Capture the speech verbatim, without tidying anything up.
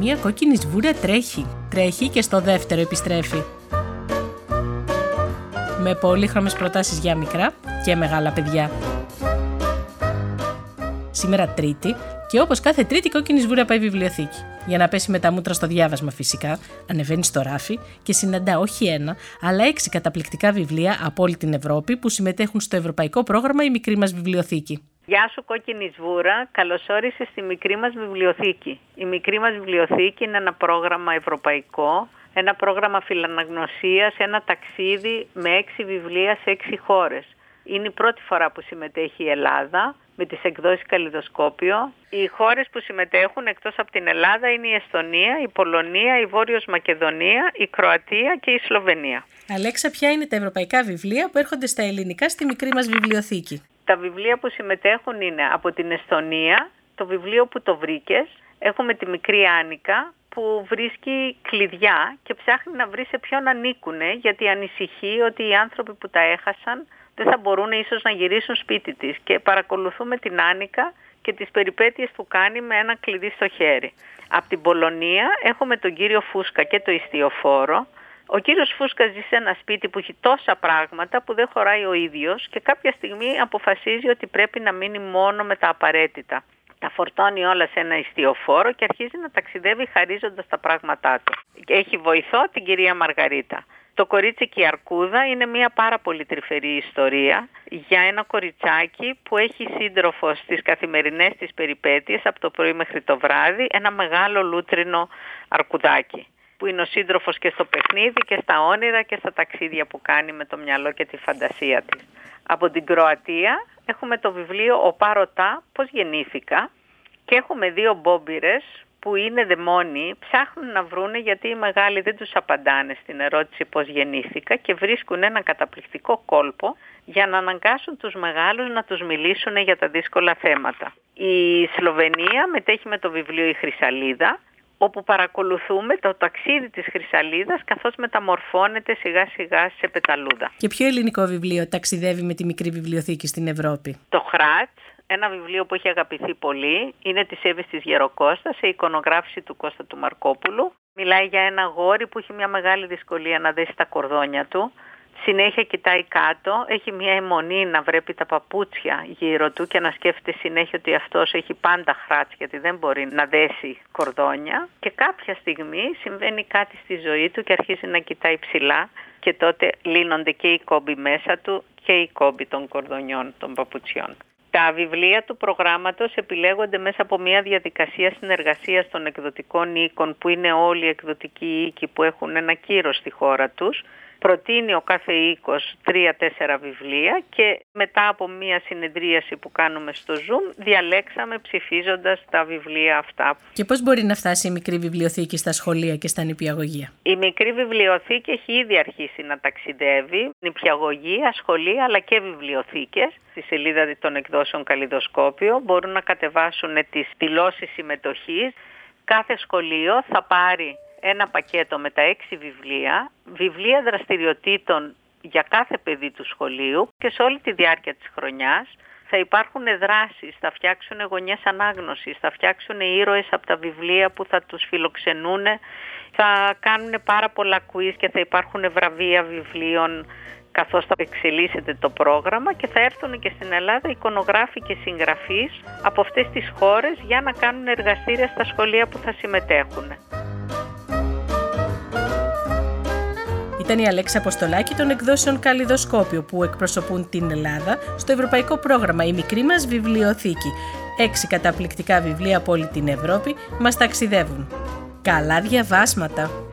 Μία κόκκινη σβούρα τρέχει. Τρέχει και στο δεύτερο επιστρέφει. Με πολύχρωμες προτάσεις για μικρά και μεγάλα παιδιά. Σήμερα Τρίτη και όπως κάθε Τρίτη η κόκκινη σβούρα πάει βιβλιοθήκη. Για να πέσει με τα μούτρα στο διάβασμα φυσικά, ανεβαίνει στο ράφι και συναντά όχι ένα, αλλά έξι καταπληκτικά βιβλία από όλη την Ευρώπη που συμμετέχουν στο ευρωπαϊκό πρόγραμμα «Η μικρή μας βιβλιοθήκη». Γεια σου κόκκινη σβούρα, καλώς όρισες στη μικρή μας βιβλιοθήκη. Η μικρή μας βιβλιοθήκη είναι ένα πρόγραμμα ευρωπαϊκό, ένα πρόγραμμα φιλαναγνωσίας, ένα ταξίδι με έξι βιβλία σε έξι χώρες. Είναι η πρώτη φορά που συμμετέχει η Ελλάδα με τις εκδόσεις Καλλιδοσκόπιο. Οι χώρες που συμμετέχουν εκτός από την Ελλάδα είναι η Εσθονία, η Πολωνία, η Βόρειος Μακεδονία, η Κροατία και η Σλοβενία. Αλέξα, ποια είναι τα ευρωπαϊκά βιβλία που έρχονται στα ελληνικά στη μικρή μας βιβλιοθήκη? Τα βιβλία που συμμετέχουν είναι από την Εσθονία, το βιβλίο που το βρήκες. Έχουμε τη μικρή Άνικα που βρίσκει κλειδιά και ψάχνει να βρει σε ποιον ανήκουνε, γιατί ανησυχεί ότι οι άνθρωποι που τα έχασαν δεν θα μπορούν ίσως να γυρίσουν σπίτι της, και παρακολουθούμε την Άνικα και τις περιπέτειες που κάνει με ένα κλειδί στο χέρι. Από την Πολωνία έχουμε τον κύριο Φούσκα και το ιστιοφόρο. Ο κύριος Φούσκα ζει σε ένα σπίτι που έχει τόσα πράγματα που δεν χωράει ο ίδιος και κάποια στιγμή αποφασίζει ότι πρέπει να μείνει μόνο με τα απαραίτητα. Τα φορτώνει όλα σε ένα ιστιοφόρο και αρχίζει να ταξιδεύει χαρίζοντας τα πράγματά του. Έχει βοηθό την κυρία Μαργαρίτα. Το κορίτσι και η Αρκούδα είναι μια πάρα πολύ τρυφερή ιστορία για ένα κοριτσάκι που έχει σύντροφο στις καθημερινές της περιπέτειες από το πρωί μέχρι το βράδυ, ένα μεγάλο λούτρινο αρκουδάκι που είναι ο σύντροφος και στο παιχνίδι και στα όνειρα και στα ταξίδια που κάνει με το μυαλό και τη φαντασία της. Από την Κροατία έχουμε το βιβλίο «Ο Πάρωτα, πώς γεννήθηκα», και έχουμε δύο μπόμπιρες που είναι δαιμόνιοι, ψάχνουν να βρούνε γιατί οι μεγάλοι δεν τους απαντάνε στην ερώτηση πώς γεννήθηκα και βρίσκουν ένα καταπληκτικό κόλπο για να αναγκάσουν τους μεγάλους να τους μιλήσουν για τα δύσκολα θέματα. Η Σλοβενία μετέχει με το βιβλίο «Η Χρυσαλίδα», όπου παρακολουθούμε το ταξίδι της Χρυσαλίδας καθώς μεταμορφώνεται σιγά σιγά σε πεταλούδα. Και ποιο ελληνικό βιβλίο ταξιδεύει με τη μικρή βιβλιοθήκη στην Ευρώπη? Το Χράτς, ένα βιβλίο που έχει αγαπηθεί πολύ, είναι της Εύης της Γεροκώστα σε εικονογράφηση του Κώστα του Μαρκόπουλου. Μιλάει για ένα αγόρι που έχει μια μεγάλη δυσκολία να δέσει τα κορδόνια του. Συνέχεια κοιτάει κάτω, έχει μια αιμονή να βρέπει τα παπούτσια γύρω του και να σκέφτεται συνέχεια ότι αυτός έχει πάντα χράτς γιατί δεν μπορεί να δέσει κορδόνια. Και κάποια στιγμή συμβαίνει κάτι στη ζωή του και αρχίζει να κοιτάει ψηλά και τότε λύνονται και οι κόμποι μέσα του και οι κόμποι των κορδονιών των παπουτσιών. Τα βιβλία του προγράμματος επιλέγονται μέσα από μια διαδικασία συνεργασίας των εκδοτικών οίκων που είναι όλοι οι εκδοτικοί οίκοι που έχουν ένα κύρος στη χώρα τους. Προτείνει ο κάθε οίκος τρία-τέσσερα βιβλία και μετά από μια συνεδρίαση που κάνουμε στο Zoom διαλέξαμε ψηφίζοντας τα βιβλία αυτά. Και πώς μπορεί να φτάσει η μικρή βιβλιοθήκη στα σχολεία και στα νηπιαγωγεία? Η μικρή βιβλιοθήκη έχει ήδη αρχίσει να ταξιδεύει, νηπιαγωγεία, σχολεία αλλά και βιβλιοθήκες. Στη σελίδα των εκδόσεων Καλλιδοσκόπιο μπορούν να κατεβάσουν τις δηλώσεις συμμετοχής. Κάθε σχολείο θα πάρει ένα πακέτο με τα έξι βιβλία, βιβλία δραστηριοτήτων για κάθε παιδί του σχολείου και σε όλη τη διάρκεια της χρονιάς θα υπάρχουν δράσεις, θα φτιάξουν γωνιές ανάγνωσης, θα φτιάξουν ήρωες από τα βιβλία που θα τους φιλοξενούν, θα κάνουν πάρα πολλά quiz και θα υπάρχουν βραβεία βιβλίων καθώς θα εξελίσσεται το πρόγραμμα και θα έρθουν και στην Ελλάδα εικονογράφοι και συγγραφείς από αυτές τις χώρες για να κάνουν εργαστήρια στα σχολεία που θα συμμετέχουν. Ήταν η Αλέξα Αποστολάκη των εκδόσεων Καλλιδοσκόπιο που εκπροσωπούν την Ελλάδα στο ευρωπαϊκό πρόγραμμα «Η μικρή μας βιβλιοθήκη». Έξι καταπληκτικά βιβλία από όλη την Ευρώπη μας ταξιδεύουν. Καλά διαβάσματα!